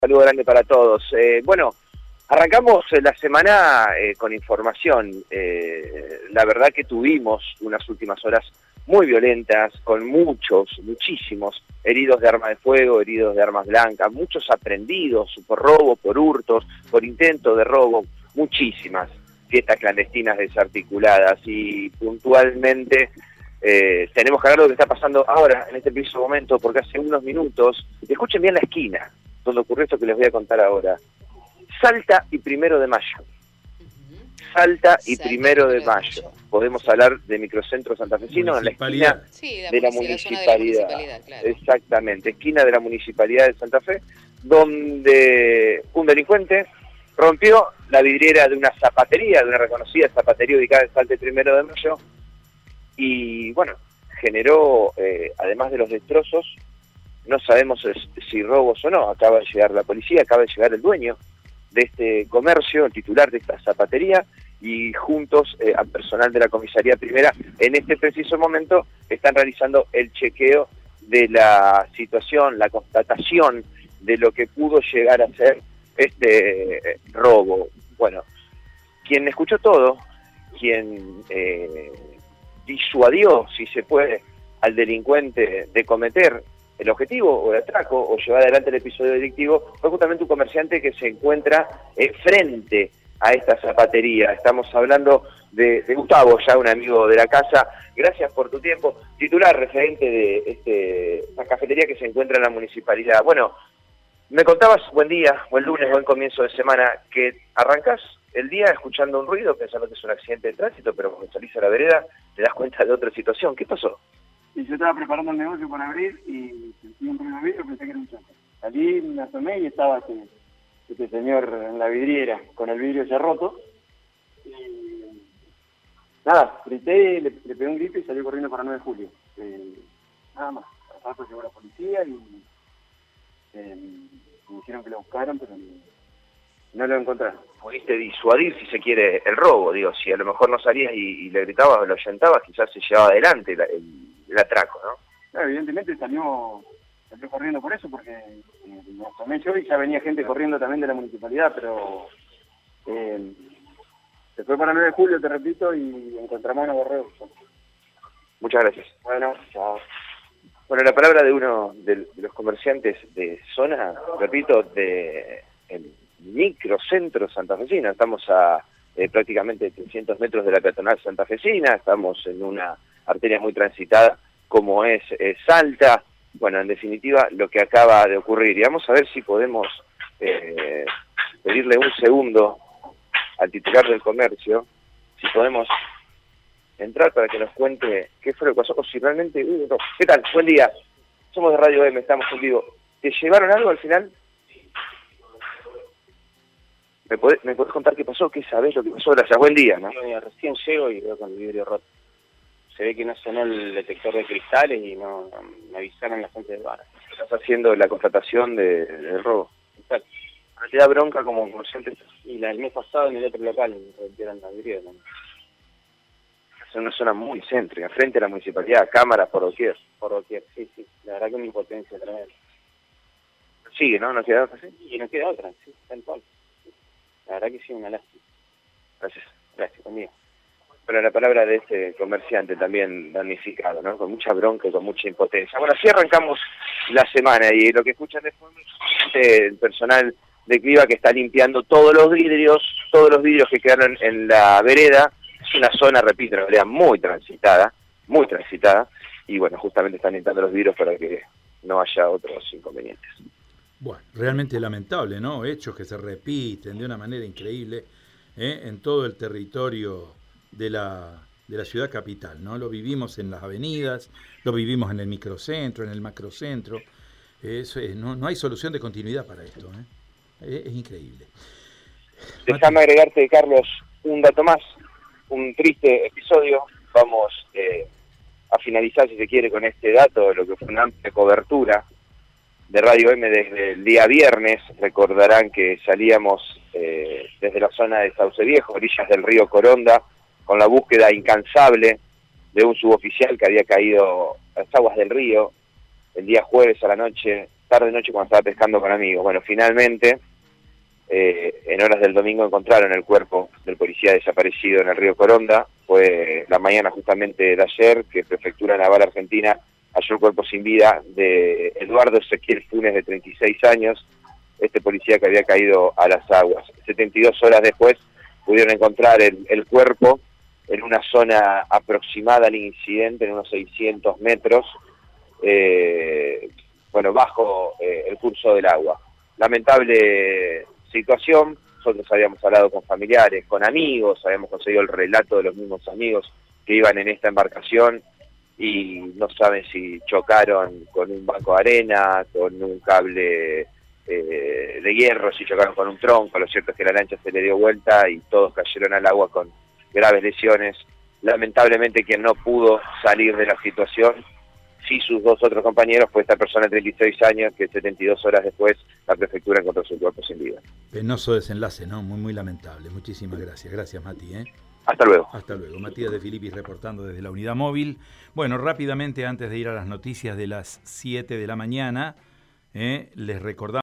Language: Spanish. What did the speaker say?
Saludo grande para todos. Bueno, arrancamos la semana con información. La verdad que tuvimos unas últimas horas muy violentas, con muchísimos heridos de arma de fuego, heridos de armas blancas, muchos aprehendidos por robo, por hurtos, por intento de robo, muchísimas fiestas clandestinas desarticuladas y puntualmente tenemos que hablar de lo que está pasando ahora, en este preciso momento, porque hace unos minutos, escuchen bien la esquina donde ocurrió esto que les voy a contar ahora. Salta y 1 de Mayo. Salta y 1 de Mayo. Podemos hablar de Microcentro Santafesino en la esquina de la municipalidad. Claro. Exactamente, esquina de la Municipalidad de Santa Fe, donde un delincuente rompió la vidriera de una zapatería, de una reconocida zapatería ubicada en Salta y 1 de Mayo, y bueno, generó, además de los destrozos, no sabemos si robos o no. Acaba de llegar la policía, acaba de llegar el dueño de este comercio, el titular de esta zapatería, y juntos al personal de la comisaría primera, en este preciso momento, están realizando el chequeo de la situación, la constatación de lo que pudo llegar a ser este robo. Bueno, quien escuchó todo, quien disuadió, si se puede, al delincuente de cometer el objetivo o el atraco o llevar adelante el episodio delictivo, fue justamente un comerciante que se encuentra frente a esta zapatería. Estamos hablando de Gustavo, ya un amigo de la casa. Gracias por tu tiempo. Titular referente de esta cafetería que se encuentra en la municipalidad. Bueno, me contabas, buen día, buen lunes, buen comienzo de semana, que arrancás el día escuchando un ruido, pensando que es un accidente de tránsito, pero cuando salís a la vereda te das cuenta de otra situación. ¿Qué pasó? Y yo estaba preparando el negocio para abrir y sentí un ruido de vidrio, pensé que era un choque. Salí, me asomé y estaba este señor en la vidriera, con el vidrio ya roto. Y nada, grité, le pegué un grito y salí corriendo para 9 de julio. Nada más. Al rato llegó la policía y me dijeron que lo buscaron, pero no lo encontraron. Pudiste disuadir, si se quiere, el robo, digo, si a lo mejor no salías y le gritabas o lo ahuyentabas, quizás se llevaba adelante el atraco, ¿no? Claro, evidentemente salió corriendo por eso, porque me asomé yo y ya venía gente corriendo también de la municipalidad, pero se fue para 9 de julio, te repito, y encontramos a Borrego. Muchas gracias. Bueno, chao. Bueno, la palabra de uno de los comerciantes de zona, repito, de el Microcentro Santafesino. Estamos a prácticamente 300 metros de la peatonal santafesina, estamos en una arteria muy transitada como es Salta. Bueno, en definitiva, lo que acaba de ocurrir. Y vamos a ver si podemos pedirle un segundo al titular del comercio, si podemos entrar para que nos cuente qué fue lo que pasó, o si realmente... no. ¿Qué tal? Buen día. Somos de Radio M, estamos en vivo. ¿Te llevaron algo al final? ¿Me podés contar qué pasó? ¿Qué sabés lo que pasó? Gracias, buen día, ¿no? Recién llego y veo con el vidrio roto. Se ve que no sonó el detector de cristales y no me avisaron la gente del bar. Estás haciendo la constatación del robo. Exacto. ¿Te da bronca como consciente? Y el mes pasado en el otro local me rompieron la vidrio también. Es una zona muy céntrica, frente a la municipalidad, cámaras por doquier. Por doquier, sí. La verdad que una impotencia tremenda. Sigue, ¿no? ¿No queda otra? ¿Sí? Y no queda otra, sí, tal cual. La verdad que sí, una lástima. Gracias, buen día. Pero la palabra de este comerciante también damnificado, ¿no? Con mucha bronca y con mucha impotencia. Bueno, así arrancamos la semana y lo que escuchan de fondo es el personal de Cliva que está limpiando todos los vidrios que quedaron en la vereda. Es una zona, repito, una vereda muy transitada, y bueno, justamente están limpiando los vidrios para que no haya otros inconvenientes. Bueno, realmente lamentable, ¿no? Hechos que se repiten de una manera increíble en todo el territorio de la ciudad capital, ¿no? Lo vivimos en las avenidas, lo vivimos en el microcentro, en el macrocentro. No hay solución de continuidad para esto, ¿eh? Es increíble. Déjame agregarte, Carlos, un dato más, un triste episodio. Vamos a finalizar, si se quiere, con este dato de lo que fue una amplia cobertura de Radio M desde el día viernes. Recordarán que salíamos desde la zona de Sauce Viejo, orillas del río Coronda, con la búsqueda incansable de un suboficial que había caído a las aguas del río el día jueves a la noche tarde-noche cuando estaba pescando con amigos. Bueno, finalmente, en horas del domingo encontraron el cuerpo del policía desaparecido en el río Coronda. Fue la mañana justamente de ayer que Prefectura Naval Argentina halló el cuerpo sin vida de Eduardo Ezequiel Funes, de 36 años, este policía que había caído a las aguas. 72 horas después pudieron encontrar el cuerpo en una zona aproximada al incidente, en unos 600 metros, bajo el curso del agua. Lamentable situación. Nosotros habíamos hablado con familiares, con amigos, habíamos conseguido el relato de los mismos amigos que iban en esta embarcación y no saben si chocaron con un banco de arena, con un cable de hierro, si chocaron con un tronco. Lo cierto es que la lancha se le dio vuelta y todos cayeron al agua con graves lesiones. Lamentablemente quien no pudo salir de la situación, sí sus dos otros compañeros, fue esta persona de 36 años que 72 horas después la prefectura encontró su cuerpo sin vida. Penoso desenlace, ¿no? Muy, muy lamentable. Muchísimas gracias. Gracias, Mati, ¿eh? Hasta luego. Hasta luego. Matías de Filipis reportando desde la unidad móvil. Bueno, rápidamente, antes de ir a las noticias de las 7 de la mañana, les recordamos